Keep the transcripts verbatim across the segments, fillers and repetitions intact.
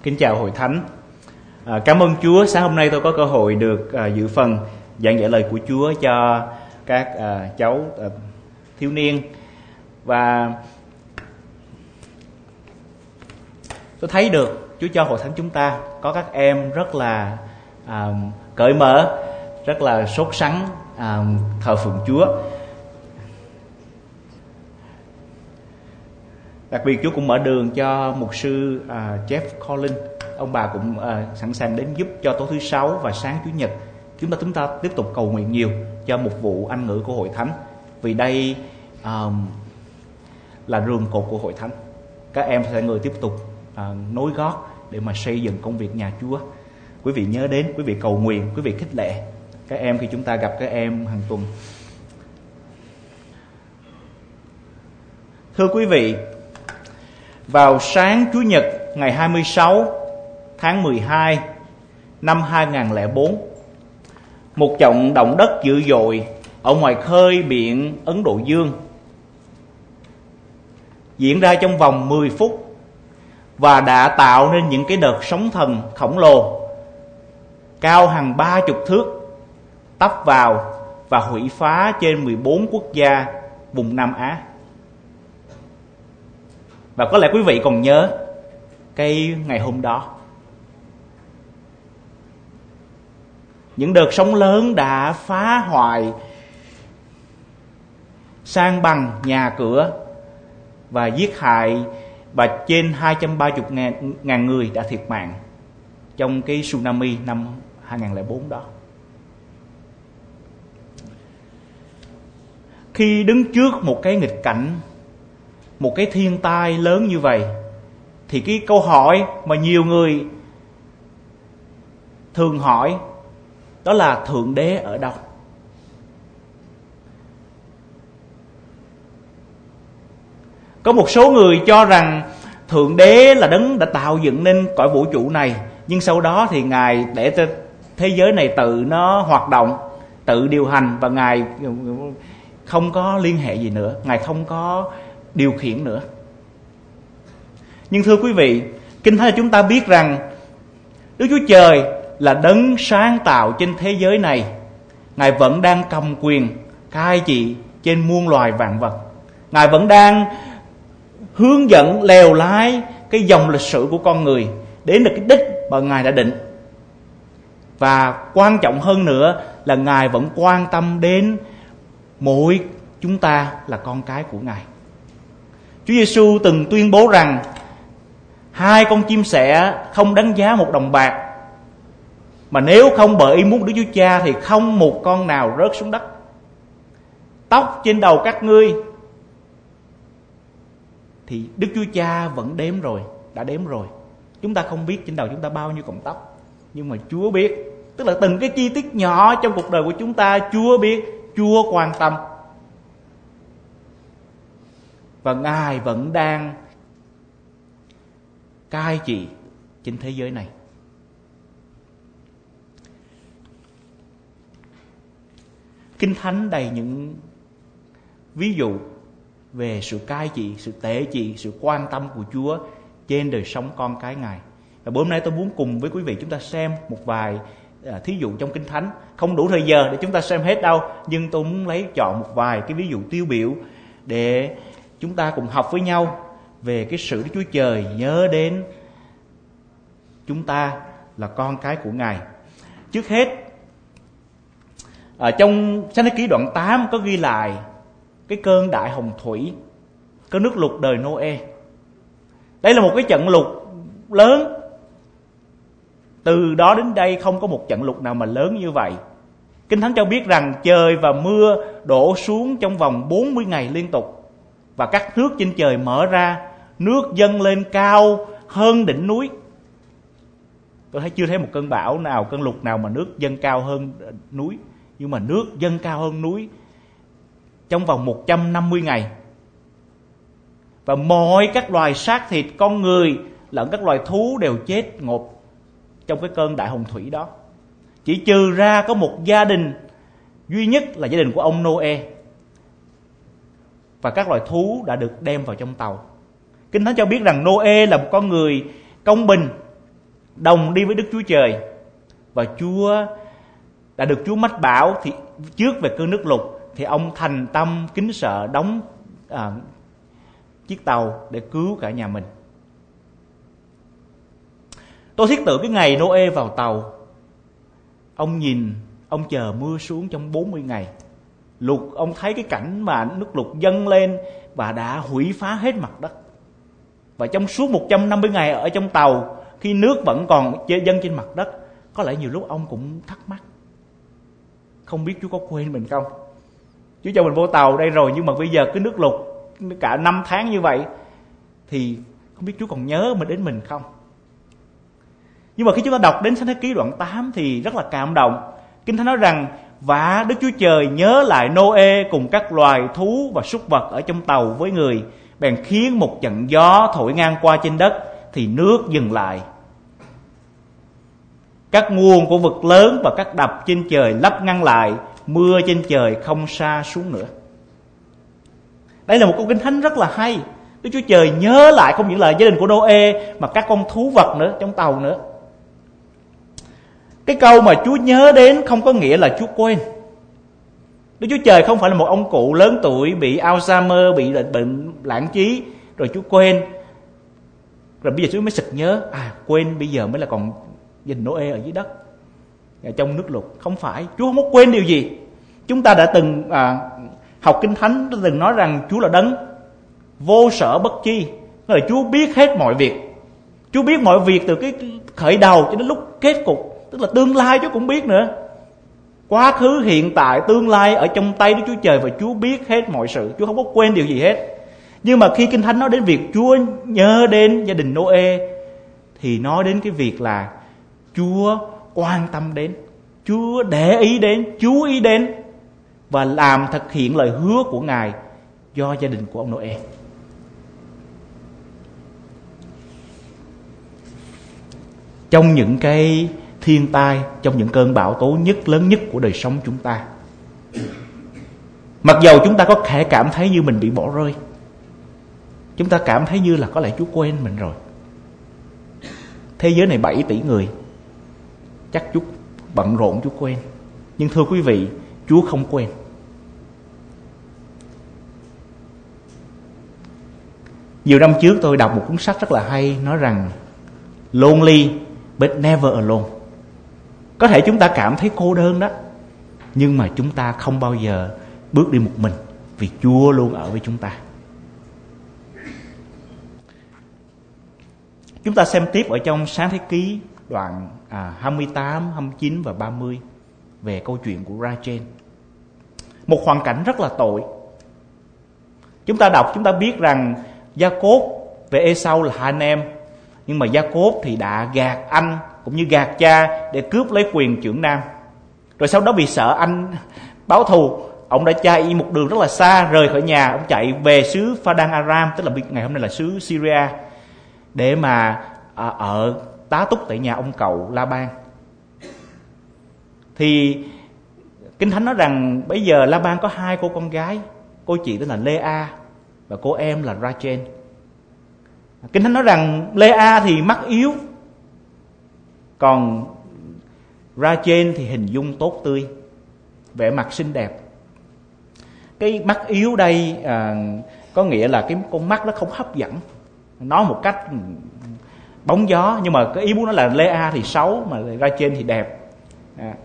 Kính chào hội thánh. À, cảm ơn Chúa, sáng hôm nay tôi có cơ hội được à, dự phần giảng dạy lời của Chúa cho các à, cháu à, thiếu niên. Và tôi thấy được Chúa cho hội thánh chúng ta có các em rất là à, cởi mở, rất là sốt sắng à, thờ phượng Chúa. Đặc biệt Chúa cũng mở đường cho mục sư uh, Jeff Collins. Ông bà cũng uh, sẵn sàng đến giúp cho tối thứ sáu và sáng Chủ nhật. Chúng ta chúng ta tiếp tục cầu nguyện nhiều cho mục vụ Anh ngữ của hội thánh. Vì đây um, là rường cột của hội thánh. Các em sẽ người tiếp tục uh, nối gót để mà xây dựng công việc nhà Chúa. Quý vị nhớ đến, quý vị cầu nguyện, quý vị khích lệ các em khi chúng ta gặp các em hàng tuần. Thưa quý vị, vào sáng Chủ nhật ngày hai mươi sáu tháng mười hai năm hai nghìn không trăm lẻ bốn, một trận động đất dữ dội ở ngoài khơi biển Ấn Độ Dương diễn ra trong vòng mười phút và đã tạo nên những cái đợt sóng thần khổng lồ cao hàng ba chục thước tấp vào và hủy phá trên mười bốn quốc gia vùng Nam Á. Và có lẽ quý vị còn nhớ cái ngày hôm đó, những đợt sóng lớn đã phá hoại, san bằng nhà cửa và giết hại, và trên hai trăm ba mươi ngàn người đã thiệt mạng trong cái tsunami năm hai nghìn không trăm lẻ bốn đó. Khi đứng trước một cái nghịch cảnh, một cái thiên tai lớn như vậy, thì cái câu hỏi mà nhiều người thường hỏi đó là Thượng Đế ở đâu? Có một số người cho rằng Thượng Đế là đấng đã tạo dựng nên cõi vũ trụ này, nhưng sau đó thì Ngài để cho thế giới này tự nó hoạt động, tự điều hành, và Ngài không có liên hệ gì nữa, Ngài không có điều khiển nữa. Nhưng thưa quý vị, Kinh Thánh cho chúng ta biết rằng Đức Chúa Trời là đấng sáng tạo trên thế giới này. Ngài vẫn đang cầm quyền cai trị trên muôn loài vạn vật. Ngài vẫn đang hướng dẫn lèo lái cái dòng lịch sử của con người đến được cái đích mà Ngài đã định. Và quan trọng hơn nữa là Ngài vẫn quan tâm đến mỗi chúng ta là con cái của Ngài. Chúa Giêsu từng tuyên bố rằng hai con chim sẻ không đáng giá một đồng bạc, mà nếu không bởi ý muốn Đức Chúa Cha thì không một con nào rớt xuống đất. Tóc trên đầu các ngươi thì Đức Chúa Cha vẫn đếm rồi, đã đếm rồi. Chúng ta không biết trên đầu chúng ta bao nhiêu cọng tóc, nhưng mà Chúa biết. Tức là từng cái chi tiết nhỏ trong cuộc đời của chúng ta Chúa biết, Chúa quan tâm. Và Ngài vẫn đang cai trị trên thế giới này. Kinh Thánh đầy những ví dụ về sự cai trị, sự tể trị, sự quan tâm của Chúa trên đời sống con cái Ngài. Và bữa hôm nay tôi muốn cùng với quý vị chúng ta xem một vài uh, thí dụ trong Kinh Thánh. Không đủ thời giờ để chúng ta xem hết đâu, nhưng tôi muốn lấy chọn một vài cái ví dụ tiêu biểu để chúng ta cùng học với nhau về cái sự Đức Chúa Trời nhớ đến chúng ta là con cái của Ngài. Trước hết, ở trong Sách Ký đoạn tám có ghi lại cái cơn đại hồng thủy, cơn nước lụt đời Nô-ê. Đây là một cái trận lụt lớn. Từ đó đến đây không có một trận lụt nào mà lớn như vậy. Kinh Thánh cho biết rằng trời và mưa đổ xuống trong vòng bốn mươi ngày liên tục, và các nước trên trời mở ra, nước dâng lên cao hơn đỉnh núi. Tôi thấy chưa thấy một cơn bão nào, cơn lụt nào mà nước dâng cao hơn núi. Nhưng mà nước dâng cao hơn núi trong vòng một trăm năm mươi ngày. Và mọi các loài xác thịt, con người lẫn các loài thú đều chết ngộp trong cái cơn đại hồng thủy đó. Chỉ trừ ra có một gia đình duy nhất là gia đình của ông Nô-ê, và các loài thú đã được đem vào trong tàu. Kinh Thánh cho biết rằng Nô-ê là một con người công bình, đồng đi với Đức Chúa Trời, và Chúa đã được Chúa mách bảo thì trước về cơn nước lụt, thì ông thành tâm kính sợ đóng à, chiếc tàu để cứu cả nhà mình. Tôi thiết tưởng cái ngày Noe vào tàu, ông nhìn, ông chờ mưa xuống trong bốn mươi ngày. Lụt, ông thấy cái cảnh mà nước lụt dâng lên và đã hủy phá hết mặt đất. Và trong suốt một trăm năm mươi ngày ở trong tàu, khi nước vẫn còn dâng trên mặt đất, có lẽ nhiều lúc ông cũng thắc mắc, không biết Chúa có quên mình không? Chúa cho mình vô tàu đây rồi, nhưng mà bây giờ cái nước lụt cả năm tháng như vậy, thì không biết Chúa còn nhớ mình đến mình không? Nhưng mà khi chúng ta đọc đến Sách Thế Ký đoạn tám thì rất là cảm động. Kinh Thánh nói rằng, và Đức Chúa Trời nhớ lại Noe cùng các loài thú và súc vật ở trong tàu với người, bèn khiến một trận gió thổi ngang qua trên đất, thì nước dừng lại. Các nguồn của vực lớn và các đập trên trời lấp ngăn lại, mưa trên trời không sa xuống nữa. Đây là một câu Kinh Thánh rất là hay. Đức Chúa Trời nhớ lại không những là gia đình của Noe, mà các con thú vật nữa trong tàu nữa. Cái câu mà Chúa nhớ đến không có nghĩa là Chúa quên. Đức Chúa Trời không phải là một ông cụ lớn tuổi bị Alzheimer, bị bệnh lãng trí, rồi Chúa quên, rồi bây giờ Chúa mới sực nhớ, à quên bây giờ mới là còn gia đình Noe ở dưới đất, ở trong nước lụt. Không phải, Chúa không có quên điều gì. Chúng ta đã từng à, học Kinh Thánh, đã từng nói rằng Chúa là đấng vô sở bất chi, là Chúa biết hết mọi việc. Chúa biết mọi việc từ cái khởi đầu cho đến lúc kết cục, tức là tương lai Chúa cũng biết nữa. Quá khứ, hiện tại, tương lai ở trong tay Đức Chúa Trời, và Chúa biết hết mọi sự. Chúa không có quên điều gì hết. Nhưng mà khi Kinh Thánh nói đến việc Chúa nhớ đến gia đình Noe, thì nói đến cái việc là Chúa quan tâm đến, Chúa để ý đến, chú ý đến, và làm thực hiện lời hứa của Ngài do gia đình của ông Noe. Trong những cái thiên tai, trong những cơn bão tố nhất lớn nhất của đời sống chúng ta, mặc dầu chúng ta có thể cảm thấy như mình bị bỏ rơi, chúng ta cảm thấy như là có lẽ Chúa quên mình rồi. Thế giới này bảy tỷ người, chắc Chúa bận rộn, Chúa quên. Nhưng thưa quý vị, Chúa không quên. Nhiều năm trước tôi đọc một cuốn sách rất là hay, nói rằng lonely but never alone. Có thể chúng ta cảm thấy cô đơn đó, nhưng mà chúng ta không bao giờ bước đi một mình, vì Chúa luôn ở với chúng ta. Chúng ta xem tiếp ở trong Sáng Thế Ký đoạn à, hai mươi tám, hai mươi chín và ba mươi về câu chuyện của Rachel. Một hoàn cảnh rất là tội. Chúng ta đọc, chúng ta biết rằng Gia-cốp về Ê-sau là hai anh em, nhưng mà Gia-cốp thì đã gạt anh cũng như gạt cha để cướp lấy quyền trưởng nam. Rồi sau đó vì sợ anh báo thù, ông đã chạy một đường rất là xa, rời khỏi nhà, ông chạy về xứ Pha-đan Aram, tức là ngày hôm nay là xứ Syria, để mà à, ở tá túc tại nhà ông cậu La-ban. Thì Kinh Thánh nói rằng bây giờ La-ban có hai cô con gái, cô chị tên là Lê-a và cô em là Rachel. Kinh Thánh nói rằng Lê-a thì mắt yếu, còn Rachel thì hình dung tốt tươi, vẻ mặt xinh đẹp. Cái mắt yếu đây à, có nghĩa là cái con mắt nó không hấp dẫn, nói một cách bóng gió. Nhưng mà cái ý muốn nói là Lê-a thì xấu, mà Rachel thì đẹp. à.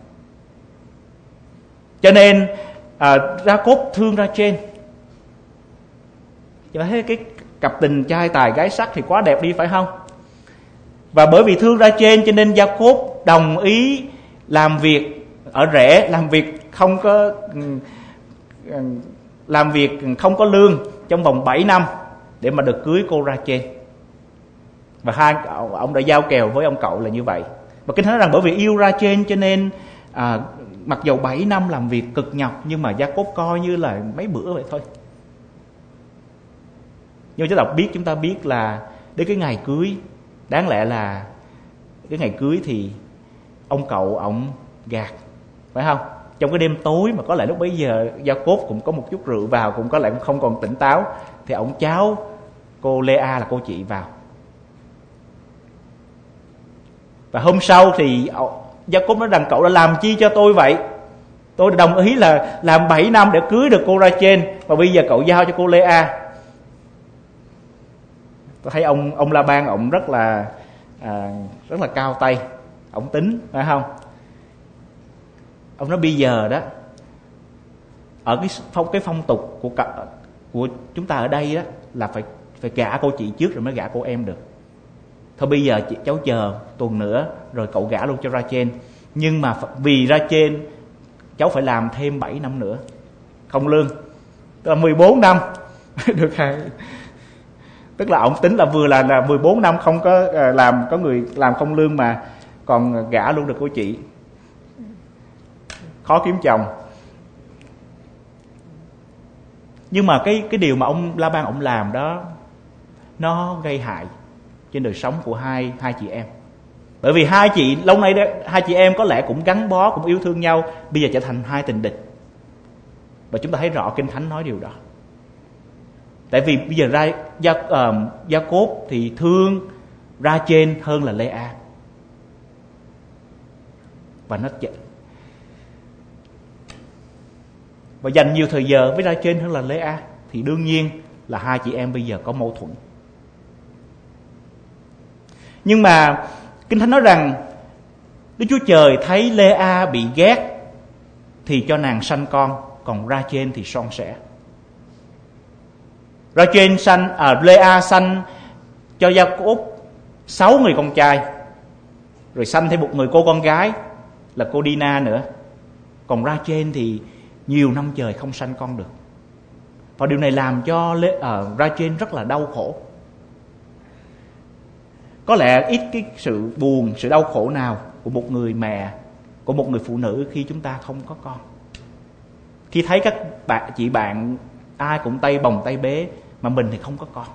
Cho nên à, Gia-cốp thương Rachel. Cho nên cái cặp tình trai tài gái sắc thì quá đẹp đi, phải không? Và bởi vì thương Rachel cho nên Gia-cốp đồng ý làm việc ở rễ, làm việc không có làm việc không có lương trong vòng bảy năm để mà được cưới cô Rachel. Và hai ông đã giao kèo với ông cậu là như vậy. Và Kinh Thánh nói rằng bởi vì yêu Rachel cho nên à, mặc dầu bảy năm làm việc cực nhọc, nhưng mà Gia-cốp coi như là mấy bữa vậy thôi. Nhưng chúng ta biết, chúng ta biết là đến cái ngày cưới, đáng lẽ là cái ngày cưới thì ông cậu ổng gạt, phải không? Trong cái đêm tối mà có lẽ lúc bấy giờ Gia-cốp cũng có một chút rượu vào, cũng có lẽ cũng không còn tỉnh táo, thì ổng cháu cô Lê-a là cô chị vào. Và hôm sau thì Gia-cốp nói rằng cậu đã làm chi cho tôi vậy? Tôi đồng ý là làm bảy năm để cưới được cô Ra-chên, và bây giờ cậu giao cho cô Lê-a. Tôi thấy ông ông La-ban ông rất là à, rất là cao tay, ông tính phải không? Ông nói bây giờ đó, ở cái phong cái phong tục của của chúng ta ở đây đó là phải phải gả cô chị trước rồi mới gả cô em được. Thôi bây giờ chị, cháu chờ tuần nữa rồi cậu gả luôn cho Ra-chên. Nhưng mà vì Ra-chên cháu phải làm thêm bảy năm nữa không lương, tức là mười bốn năm được hay. Tức là ông tính là vừa là là mười bốn năm không có làm có người làm không lương mà còn gả luôn được cô chị. Khó kiếm chồng. Nhưng mà cái cái điều mà ông La-ban ông làm đó nó gây hại trên đời sống của hai hai chị em. Bởi vì hai chị lâu nay đó, hai chị em có lẽ cũng gắn bó, cũng yêu thương nhau, bây giờ trở thành hai tình địch. Và chúng ta thấy rõ Kinh Thánh nói điều đó. Tại vì bây giờ ra Gia, uh, Gia-cốp thì thương Ra-chên hơn là Lê-a. Và nó và dành nhiều thời giờ với Ra-chên hơn là Lê-a, thì đương nhiên là hai chị em bây giờ có mâu thuẫn. Nhưng mà Kinh Thánh nói rằng Đức Chúa Trời thấy Lê-a bị ghét thì cho nàng sanh con, còn Ra-chên thì son sẻ. Ra-chên sanh à, Lê-a sanh cho Gia-cốp sáu người con trai, rồi sanh thêm một người cô con gái là cô Đi-na nữa. Còn Ra-chên thì nhiều năm trời không sanh con được. Và điều này làm cho uh, Ra-chên rất là đau khổ. Có lẽ ít cái sự buồn, sự đau khổ nào của một người mẹ, của một người phụ nữ khi chúng ta không có con. Khi thấy các bạn, chị bạn ai cũng tay bồng tay bế mà mình thì không có con.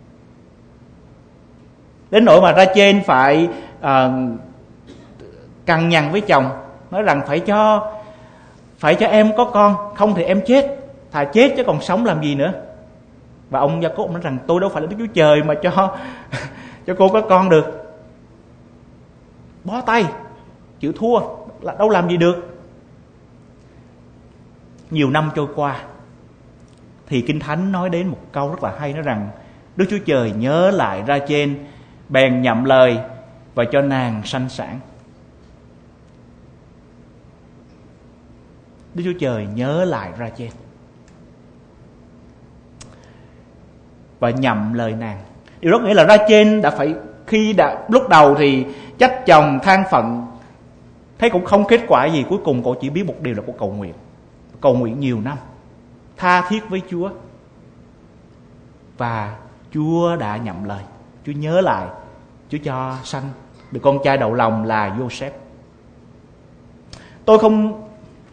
Đến nỗi mà Ra-chên phải uh, cằn nhằn với chồng, nói rằng phải cho phải cho em có con, không thì em chết, thà chết chứ còn sống làm gì nữa. Và ông Gia-cốp nói rằng tôi đâu phải là Đức Chúa Trời mà cho cho cô có con được. Bó tay, chịu thua, là đâu làm gì được. Nhiều năm trôi qua thì Kinh Thánh nói đến một câu rất là hay, nói rằng Đức Chúa Trời nhớ lại Ra-chên, bèn nhậm lời và cho nàng sanh sản. Đức Chúa Trời nhớ lại Ra-chên và nhậm lời nàng. Điều đó nghĩa là Ra-chên đã phải, khi đã lúc đầu thì trách chồng, than phận, thấy cũng không kết quả gì. Cuối cùng cô chỉ biết một điều là cô cầu nguyện, cầu nguyện nhiều năm, tha thiết với Chúa. Và Chúa đã nhậm lời, Chúa nhớ lại, Chúa cho sanh được con trai đầu lòng là Joseph. Tôi không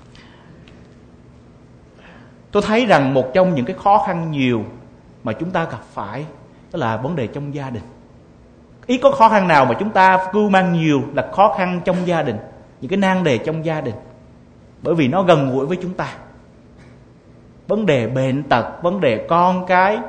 Tôi thấy rằng một trong những cái khó khăn nhiều mà chúng ta gặp phải đó là vấn đề trong gia đình. Ít có khó khăn nào mà chúng ta cưu mang nhiều là khó khăn trong gia đình, những cái nan đề trong gia đình. Bởi vì nó gần gũi với chúng ta. Vấn đề bệnh tật, vấn đề con cái.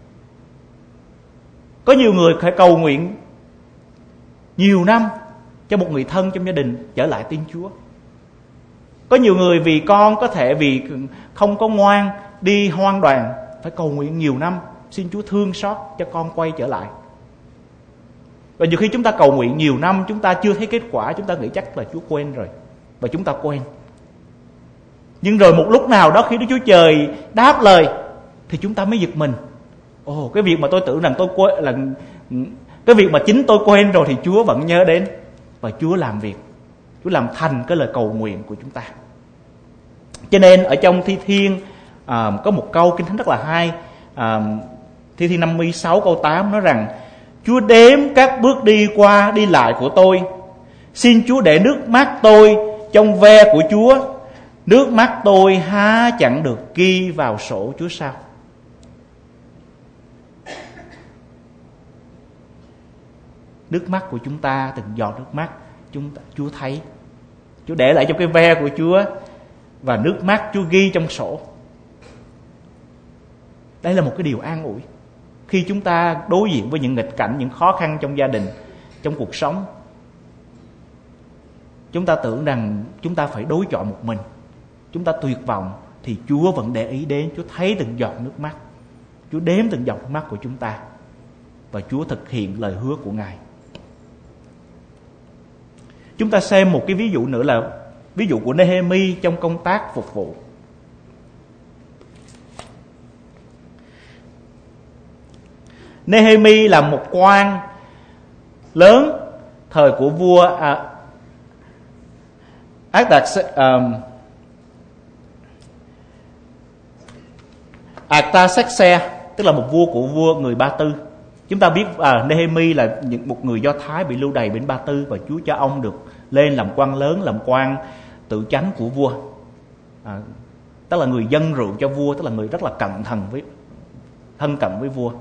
Có nhiều người phải cầu nguyện nhiều năm cho một người thân trong gia đình trở lại tin Chúa. Có nhiều người vì con có thể vì không có ngoan đi hoang đoàn, phải cầu nguyện nhiều năm, xin Chúa thương xót cho con quay trở lại. Và nhiều khi chúng ta cầu nguyện nhiều năm, chúng ta chưa thấy kết quả, chúng ta nghĩ chắc là Chúa quên rồi. Và chúng ta quên. Nhưng rồi một lúc nào đó khi Đức Chúa Trời đáp lời thì chúng ta mới giật mình. Ồ, cái việc mà tôi tưởng rằng tôi quên là cái việc mà chính tôi quên rồi thì Chúa vẫn nhớ đến. Và Chúa làm việc, Chúa làm thành cái lời cầu nguyện của chúng ta. Cho nên ở trong Thi Thiên à, có một câu Kinh Thánh rất là hay. à, Thi Thiên năm mươi sáu câu tám nói rằng: Chúa đếm các bước đi qua đi lại của tôi, xin Chúa để nước mắt tôi trong ve của Chúa. Nước mắt tôi há chẳng được ghi vào sổ Chúa sao? Nước mắt của chúng ta, từng giọt nước mắt chúng ta, Chúa thấy, Chúa để lại trong cái ve của Chúa, và nước mắt Chúa ghi trong sổ. Đây là một cái điều an ủi khi chúng ta đối diện với những nghịch cảnh, những khó khăn trong gia đình, trong cuộc sống. chúng ta tưởng rằng chúng ta phải đối chọi một mình, chúng ta tuyệt vọng, thì Chúa vẫn để ý đến. Chúa thấy từng giọt nước mắt, Chúa đếm từng giọt nước mắt của chúng ta, và Chúa thực hiện lời hứa của Ngài. Chúng ta xem một cái ví dụ nữa là ví dụ của Nehemi trong công tác phục vụ. Nehemi là một quan lớn thời của vua à, um, Artaxerxes, tức là một vua của vua người Ba Tư. Chúng ta biết à, Nehemi là những một người Do Thái bị lưu đày bên Ba Tư, và Chúa cho ông được lên làm quan lớn, làm quan tự chánh của vua, à, tức là người dâng rượu cho vua, tức là người rất là cẩn thận với thân cận với vua.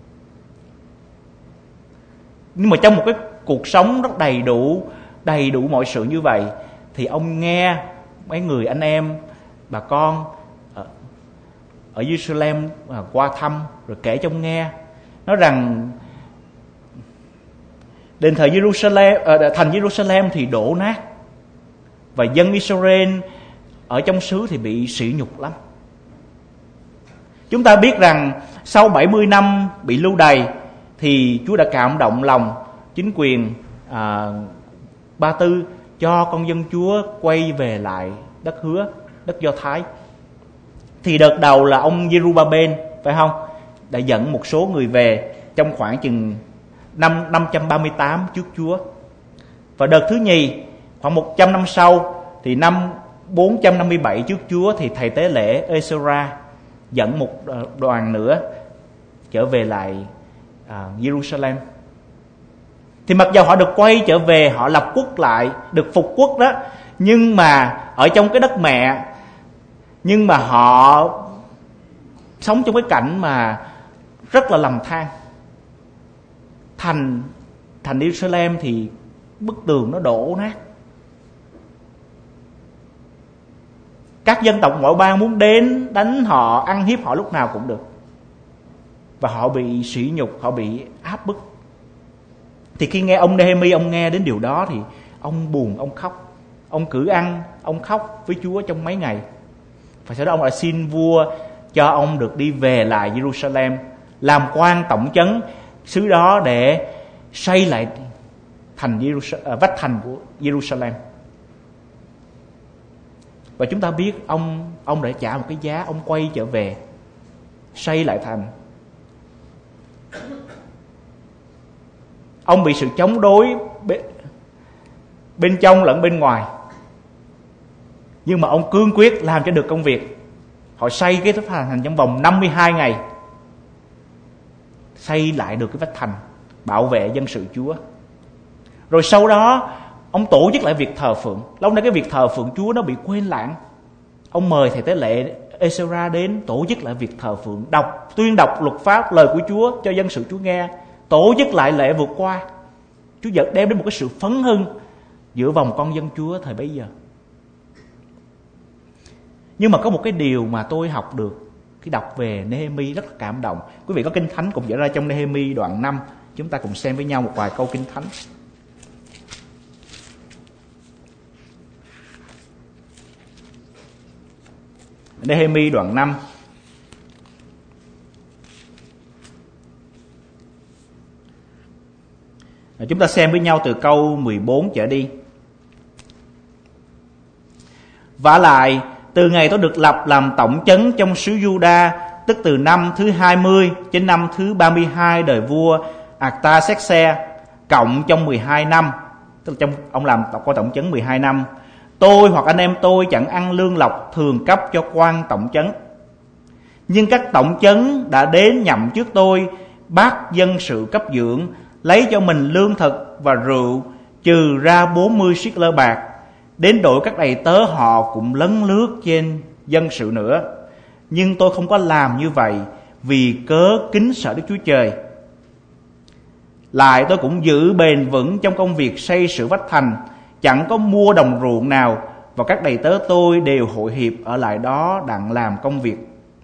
Nhưng mà trong một cái cuộc sống rất đầy đủ đầy đủ mọi sự như vậy, thì ông nghe mấy người anh em bà con ở, ở Jerusalem à, qua thăm, rồi kể cho ông nghe, nói rằng đền thờ Jerusalem, à, thành Jerusalem thì đổ nát, và dân Israel ở trong xứ thì bị sỉ nhục lắm. Chúng ta biết rằng sau bảy mươi năm bị lưu đày, thì Chúa đã cảm động lòng chính quyền à, Ba Tư cho con dân Chúa quay về lại đất hứa, đất Do Thái. Thì đợt đầu là ông Jerubabel, phải không, đã dẫn một số người về trong khoảng chừng năm năm trăm ba mươi tám trước Chúa. Và đợt thứ nhì khoảng một trăm năm sau, thì năm bốn trăm năm mươi bảy trước Chúa, thì thầy tế lễ Ezra dẫn một đoàn nữa trở về lại à, Jerusalem. Thì mặc dù họ được quay trở về, họ lập quốc lại, được phục quốc đó, nhưng mà ở trong cái đất mẹ, nhưng mà họ sống trong cái cảnh mà rất là lầm than. Thành thành Jerusalem thì bức tường nó đổ nát. Các dân tộc ngoại bang muốn đến đánh họ, ăn hiếp họ lúc nào cũng được, và họ bị sỉ nhục, họ bị áp bức. Thì khi nghe ông Nehemi, ông nghe đến điều đó thì ông buồn, ông khóc. Ông cử ăn, ông khóc với Chúa trong mấy ngày. Và sau đó ông lại xin vua cho ông được đi về lại Jerusalem, làm quan tổng trấn xứ đó để xây lại thành Jerusalem, vách thành của Jerusalem. Và chúng ta biết ông ông đã trả một cái giá, ông quay trở về xây lại thành. Ông bị sự chống đối bên, bên trong lẫn bên ngoài, nhưng mà ông cương quyết làm cho được công việc. Họ xây cái vách thành trong vòng năm mươi hai ngày, xây lại được cái vách thành, bảo vệ dân sự Chúa. Rồi sau đó ông tổ chức lại việc thờ phượng. Lâu nay cái việc thờ phượng Chúa nó bị quên lãng. Ông mời thầy tế lễ Ezra đến tổ chức lại việc thờ phượng, đọc tuyên đọc luật pháp, lời của Chúa cho dân sự Chúa nghe, tổ chức lại lễ vượt qua. Chúa dẫn đem đến một cái sự phấn hưng giữa vòng con dân Chúa thời bấy giờ. Nhưng mà có một cái điều mà tôi học được khi đọc về Nehemi rất là cảm động. Quý vị có Kinh Thánh cũng dẫn ra trong Nehemi đoạn năm, chúng ta cùng xem với nhau một vài câu Kinh Thánh. Nehemi đoạn năm. Chúng ta xem với nhau từ câu mười bốn trở đi. Vả lại, từ ngày tôi được lập làm tổng trấn trong xứ Juda, tức từ năm thứ hai mươi đến năm thứ ba mươi hai đời vua Artaxerxes, cộng trong mười hai năm, tức là trong ông làm quan tổng trấn mười hai năm, tôi hoặc anh em tôi chẳng ăn lương lộc thường cấp cho quan tổng trấn. Nhưng các tổng trấn đã đến nhậm trước tôi, bắt dân sự cấp dưỡng, lấy cho mình lương thực và rượu, trừ ra bốn mươi siết-lơ bạc. Đến đội các đầy tớ họ cũng lấn lướt trên dân sự nữa. Nhưng tôi không có làm như vậy, vì cớ kính sợ Đức Chúa Trời. Lại tôi cũng giữ bền vững trong công việc xây sửa vách thành, chẳng có mua đồng ruộng nào, và các đầy tớ tôi đều hội hiệp ở lại đó đặng làm công việc.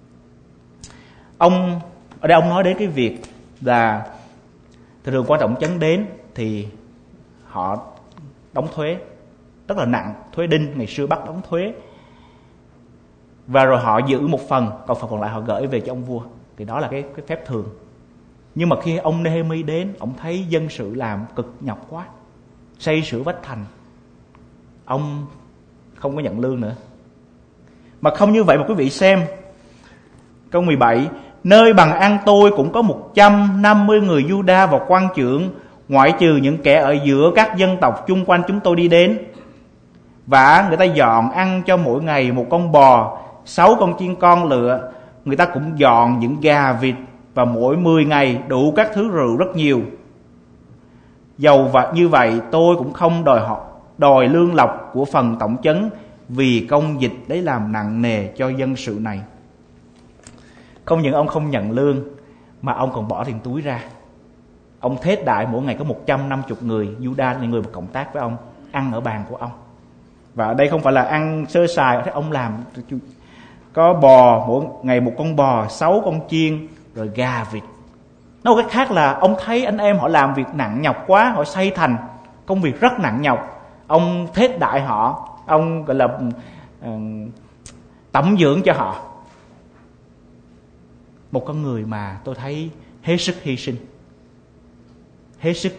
Ông ở đây ông nói đến cái việc là thường thường quan trọng trấn đến thì họ đóng thuế. rất là nặng, thuế đinh, ngày xưa bắt đóng thuế. Và rồi họ giữ một phần, còn phần còn lại họ gửi về cho ông vua. Thì đó là cái, cái phép thường. Nhưng mà khi ông Nehemi đến, ông thấy dân sự làm cực nhọc quá, xây sửa vách thành, ông không có nhận lương nữa. Mà không như vậy mà quý vị xem câu mười bảy, nơi bằng ăn tôi cũng có một trăm năm mươi người Juda và quan trưởng, ngoại trừ những kẻ ở giữa các dân tộc chung quanh chúng tôi đi đến. Và người ta dọn ăn cho mỗi ngày một con bò, sáu con chiên con lựa. Người ta cũng dọn những gà vịt, và mỗi mười ngày đủ các thứ rượu rất nhiều. Dầu và như vậy tôi cũng không đòi họ đòi lương lộc của phần tổng chấn, vì công dịch đấy làm nặng nề cho dân sự này. Không những ông không nhận lương, mà ông còn bỏ tiền túi ra. Ông thết đại mỗi ngày có một trăm năm mươi người Juda, những người mà cộng tác với ông, ăn ở bàn của ông. Và ở đây không phải là ăn sơ sài, ông làm có bò, mỗi ngày một con bò, sáu con chiên, rồi gà vịt. Nói một cách khác là ông thấy anh em họ làm việc nặng nhọc quá, họ xây thành, công việc rất nặng nhọc. Ông thết đại họ, ông gọi là uh, tẩm dưỡng cho họ. Một con người mà tôi thấy hết sức hy sinh, hết sức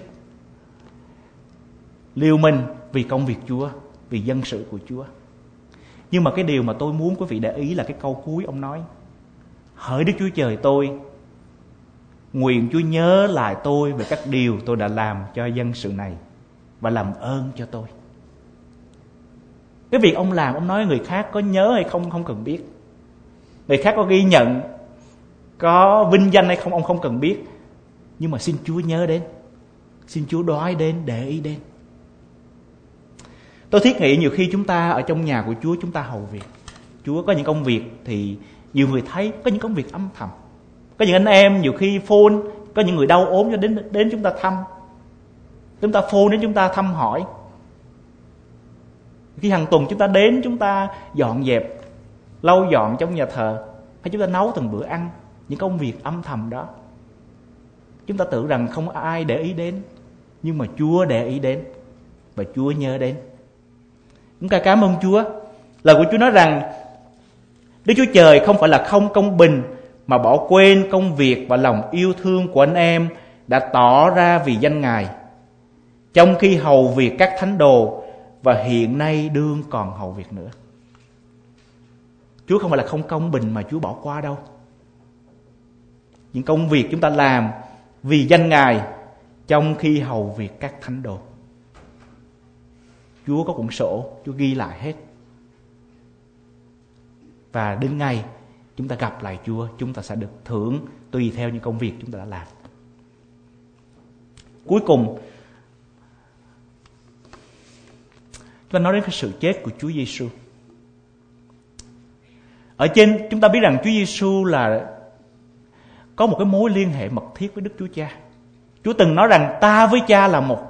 liều mình vì công việc Chúa, vì dân sự của Chúa. Nhưng mà cái điều mà tôi muốn quý vị để ý là cái câu cuối ông nói: hỡi Đức Chúa Trời tôi, nguyện Chúa nhớ lại tôi về các điều tôi đã làm cho dân sự này, và làm ơn cho tôi. Cái việc ông làm, ông nói người khác có nhớ hay không không cần biết, người khác có ghi nhận, có vinh danh hay không ông không cần biết. Nhưng mà xin Chúa nhớ đến, xin Chúa đoái đến, để ý đến. Tôi thiết nghĩ nhiều khi chúng ta ở trong nhà của Chúa, chúng ta hầu việc Chúa, có những công việc thì nhiều người thấy, có những công việc âm thầm. Có những anh em nhiều khi phone, có những người đau ốm cho đến đến chúng ta thăm, chúng ta phone đến chúng ta thăm hỏi. Khi hàng tuần chúng ta đến, chúng ta dọn dẹp, lau dọn trong nhà thờ, hay chúng ta nấu từng bữa ăn. Những công việc âm thầm đó, chúng ta tưởng rằng không ai để ý đến, nhưng mà Chúa để ý đến, và Chúa nhớ đến. Chúng ta cảm ơn Chúa. Lời của Chúa nói rằng Đức Chúa Trời không phải là không công bình, mà bỏ quên công việc và lòng yêu thương của anh em đã tỏ ra vì danh Ngài, trong khi hầu việc các thánh đồ, và hiện nay đương còn hầu việc nữa. Chúa không phải là không công bình mà Chúa bỏ qua đâu. Những công việc chúng ta làm vì danh Ngài, trong khi hầu việc các thánh đồ. Chúa có cuốn sổ, Chúa ghi lại hết. Và đến ngày chúng ta gặp lại Chúa, chúng ta sẽ được thưởng tùy theo những công việc chúng ta đã làm. Cuối cùng, chúng ta nói đến cái sự chết của Chúa Giêsu. Ở trên chúng ta biết rằng Chúa Giêsu là có một cái mối liên hệ mật thiết với Đức Chúa Cha. Chúa từng nói rằng ta với Cha là một.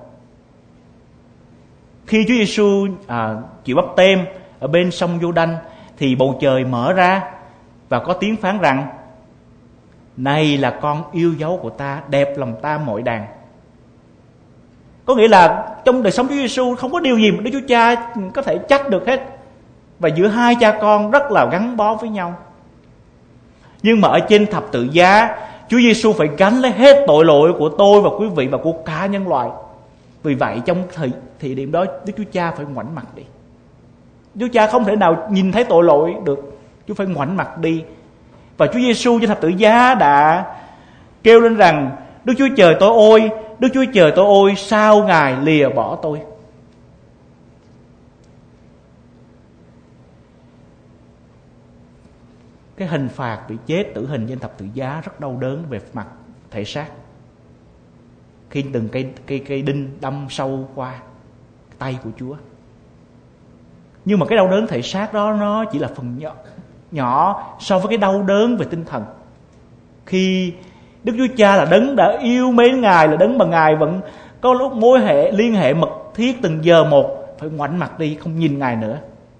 Khi Chúa Giêsu à, chịu báp têm ở bên sông Giô-đanh, thì bầu trời mở ra và có tiếng phán rằng: này là con yêu dấu của ta, đẹp lòng ta mọi đàn. Có nghĩa là trong đời sống Chúa Giêsu không có điều gì mà Đức Chúa Cha có thể trách được hết, và giữa hai cha con rất là gắn bó với nhau. Nhưng mà ở trên thập tự giá, Chúa Giêsu phải gánh lấy hết tội lỗi của tôi và quý vị và của cả nhân loại. Vì vậy trong thời, thời điểm đó, Đức Chúa Cha phải ngoảnh mặt đi. Đức Chúa Cha không thể nào nhìn thấy tội lỗi được, Chúa phải ngoảnh mặt đi. Và Chúa Giêsu trên thập tự giá đã kêu lên rằng: Đức Chúa Trời tôi ôi, Đức Chúa Trời tôi ôi, sao Ngài lìa bỏ tôi? Cái hình phạt bị chết tử hình trên thập tự giá rất đau đớn về mặt thể xác, khi từng cây, cây, cây đinh đâm sâu qua tay của Chúa. Nhưng mà cái đau đớn thể xác đó nó chỉ là phần nhỏ, nhỏ so với cái đau đớn về tinh thần. Khi Đức Chúa Cha là đấng đã yêu mến Ngài, là đấng mà Ngài vẫn có lúc mối hệ liên hệ mật thiết từng giờ một, phải ngoảnh mặt đi, không nhìn Ngài nữa.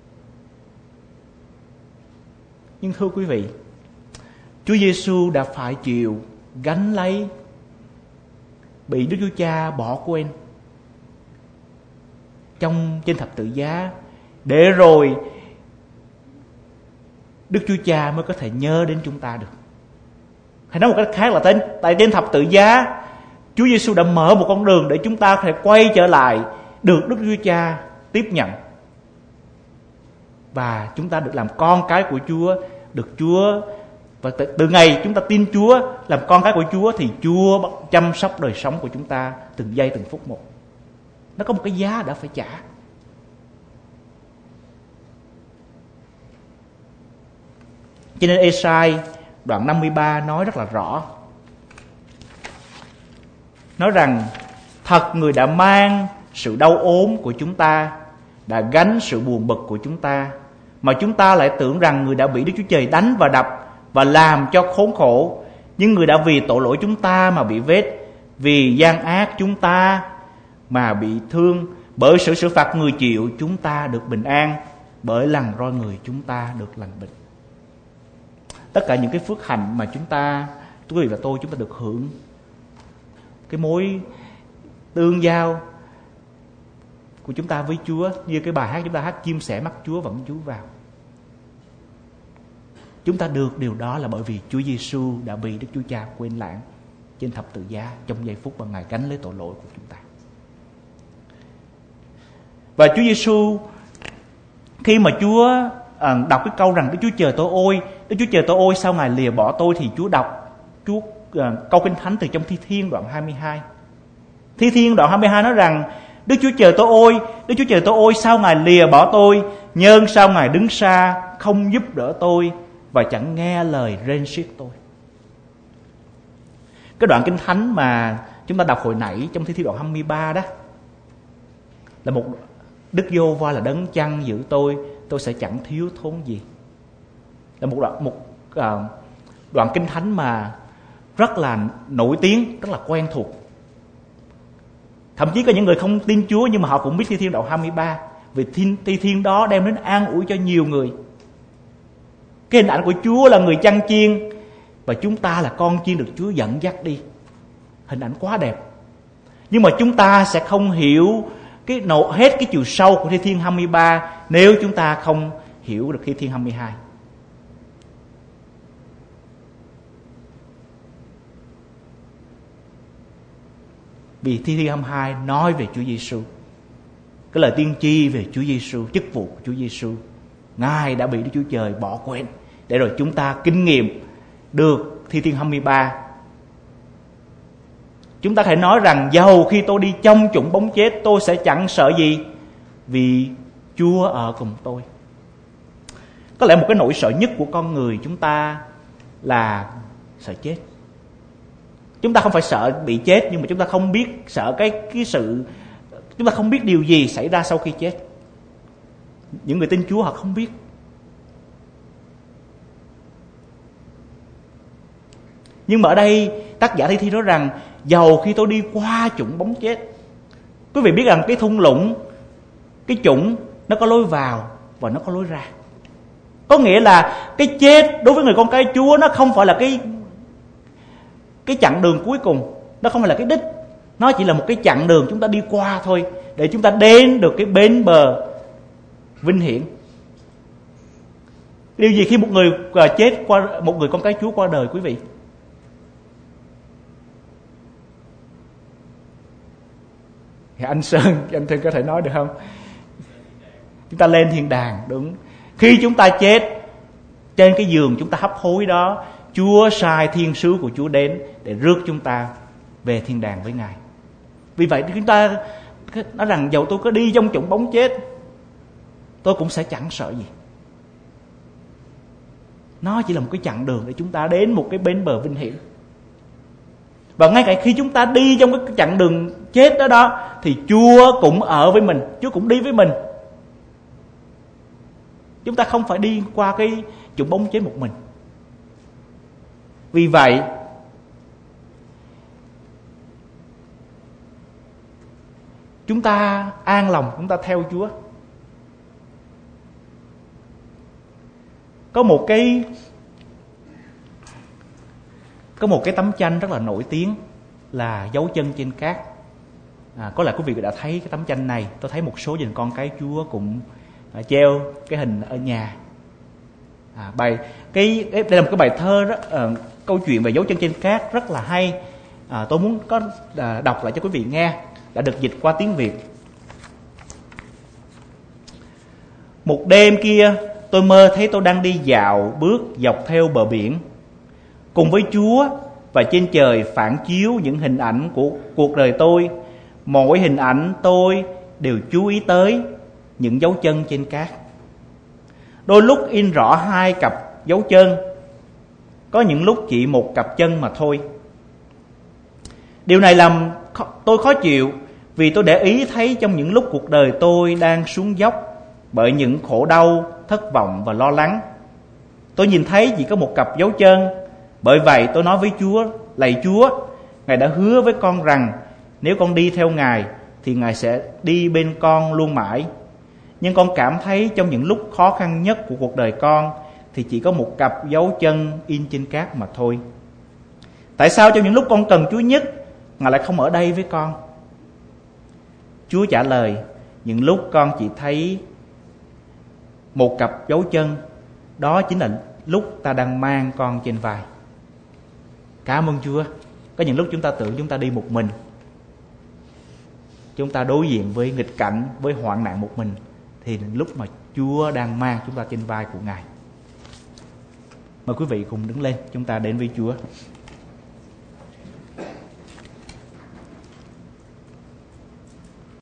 Nhưng thưa quý vị, Chúa Giêsu đã phải chịu gánh lấy, bị Đức Chúa Cha bỏ quên. trong trên thập tự giá, để rồi Đức Chúa Cha mới có thể nhớ đến chúng ta được. Hay nói một cách khác là tại, tại trên thập tự giá, Chúa Giêsu đã mở một con đường để chúng ta có thể quay trở lại, được Đức Chúa Cha tiếp nhận. Và chúng ta được làm con cái của Chúa, được Chúa, và từ, từ ngày chúng ta tin Chúa, làm con cái của Chúa, thì Chúa chăm sóc đời sống của chúng ta từng giây từng phút một. Nó có một cái giá đã phải trả. Cho nên Ê-sai đoạn năm mươi ba nói rất là rõ, nói rằng thật người đã mang sự đau ốm của chúng ta, đã gánh sự buồn bực của chúng ta, mà chúng ta lại tưởng rằng người đã bị Đức Chúa Trời đánh và đập và làm cho khốn khổ. Nhưng người đã vì tội lỗi chúng ta mà bị vết, vì gian ác chúng ta mà bị thương. Bởi sự xử phạt người chịu, chúng ta được bình an, bởi lần roi người chúng ta được lành bệnh. Tất cả những cái phước hạnh mà chúng ta, quý vị và tôi, chúng ta được hưởng, cái mối tương giao của chúng ta với Chúa, như cái bài hát chúng ta hát, chim sẻ mắt Chúa vẫn Chúa vào. Chúng ta được điều đó là bởi vì Chúa Giêsu đã bị Đức Chúa Cha quên lãng trên thập tự giá trong giây phút mà Ngài gánh lấy tội lỗi của chúng ta. Và Chúa Giêsu, khi mà Chúa à, đọc cái câu rằng Đức Chúa Trời tôi ôi, Đức Chúa Trời tôi ôi sao Ngài lìa bỏ tôi, thì Chúa đọc Chúa à, câu Kinh Thánh từ trong Thi Thiên đoạn hai mươi hai. Thi Thiên đoạn hai mươi hai nói rằng Đức Chúa Trời tôi ôi, Đức Chúa Trời tôi ôi sao Ngài lìa bỏ tôi, nhân sao Ngài đứng xa không giúp đỡ tôi và chẳng nghe lời rên xiết tôi. Cái đoạn Kinh Thánh mà chúng ta đọc hồi nãy trong Thi Thiên đoạn hai mươi ba đó là một Đức Giê-hô-va là đấng chăn giữ tôi, tôi sẽ chẳng thiếu thốn gì. Là một đoạn, một uh, đoạn Kinh Thánh mà rất là nổi tiếng, rất là quen thuộc. Thậm chí có những người không tin Chúa nhưng mà họ cũng biết Thi Thiên đoạn hai mươi ba, vì Thi Thiên đó đem đến an ủi cho nhiều người. Cái hình ảnh của Chúa là người chăn chiên, và chúng ta là con chiên được Chúa dẫn dắt đi. Hình ảnh quá đẹp. Nhưng mà chúng ta sẽ không hiểu cái nộ hết cái chiều sâu của Thi Thiên hai mươi ba nếu chúng ta không hiểu được Thi Thiên hai mươi hai. Vì Thi Thiên hai mươi hai nói về Chúa Giêsu, cái lời tiên tri về Chúa Giêsu, chức vụ của Chúa Giêsu. Ngài đã bị Đức Chúa Trời bỏ quên, để rồi chúng ta kinh nghiệm được Thi Thiên hai mươi ba. Chúng ta có thể nói rằng dầu khi tôi đi trong chủng bóng chết, tôi sẽ chẳng sợ gì, vì Chúa ở cùng tôi. Có lẽ một cái nỗi sợ nhất của con người chúng ta là sợ chết. Chúng ta không phải sợ bị chết, nhưng mà chúng ta không biết sợ cái cái sự, chúng ta không biết điều gì xảy ra sau khi chết. Những người tin Chúa họ không biết. Nhưng mà ở đây tác giả Thi Thiên nói rằng dầu khi tôi đi qua chủng bóng chết. Quý vị biết rằng cái thung lũng, cái chủng nó có lối vào và nó có lối ra. Có nghĩa là cái chết đối với người con cái Chúa nó không phải là cái cái chặng đường cuối cùng, nó không phải là cái đích, nó chỉ là một cái chặng đường chúng ta đi qua thôi, để chúng ta đến được cái bến bờ vinh hiển. Điều gì khi một người chết qua, một người con cái Chúa qua đời quý vị? Anh Sơn, anh Sơn có thể nói được không? Chúng ta lên thiên đàng, đúng. Khi chúng ta chết, trên cái giường chúng ta hấp hối đó, Chúa sai thiên sứ của Chúa đến để rước chúng ta về thiên đàng với Ngài. Vì vậy chúng ta nói rằng dầu tôi có đi trong chủng bóng chết, tôi cũng sẽ chẳng sợ gì. Nó chỉ là một cái chặng đường để chúng ta đến một cái bến bờ vinh hiển. Và ngay cả khi chúng ta đi trong cái chặng đường chết đó đó, thì Chúa cũng ở với mình, Chúa cũng đi với mình. Chúng ta không phải đi qua cái chủng bóng chết một mình. Vì vậy chúng ta an lòng, chúng ta theo Chúa. Có một cái Có một cái tấm tranh rất là nổi tiếng là Dấu chân trên cát. À, có lẽ quý vị đã thấy cái tấm tranh này. Tôi thấy một số dòng con cái Chúa cũng à, treo cái hình ở nhà. À, bài cái đây là một cái bài thơ đó, à, câu chuyện về dấu chân trên cát rất là hay. À, tôi muốn có à, đọc lại cho quý vị nghe, đã được dịch qua tiếng Việt. Một đêm kia, tôi mơ thấy tôi đang đi dạo bước dọc theo bờ biển cùng với Chúa, và trên trời phản chiếu những hình ảnh của cuộc đời tôi. Mỗi hình ảnh tôi đều chú ý tới những dấu chân trên cát. Đôi lúc in rõ hai cặp dấu chân, có những lúc chỉ một cặp chân mà thôi. Điều này làm tôi khó chịu, vì tôi để ý thấy trong những lúc cuộc đời tôi đang xuống dốc bởi những khổ đau, thất vọng và lo lắng, tôi nhìn thấy chỉ có một cặp dấu chân. Bởi vậy tôi nói với Chúa: lạy Chúa, Ngài đã hứa với con rằng nếu con đi theo Ngài thì Ngài sẽ đi bên con luôn mãi. Nhưng con cảm thấy trong những lúc khó khăn nhất của cuộc đời con thì chỉ có một cặp dấu chân in trên cát mà thôi. Tại sao trong những lúc con cần Chúa nhất, Ngài lại không ở đây với con? Chúa trả lời: những lúc con chỉ thấy một cặp dấu chân, đó chính là lúc ta đang mang con trên vai. Cảm ơn Chúa. Có những lúc chúng ta tưởng chúng ta đi một mình, chúng ta đối diện với nghịch cảnh, với hoạn nạn một mình, thì lúc mà Chúa đang mang chúng ta trên vai của Ngài. Mời quý vị cùng đứng lên, chúng ta đến với Chúa.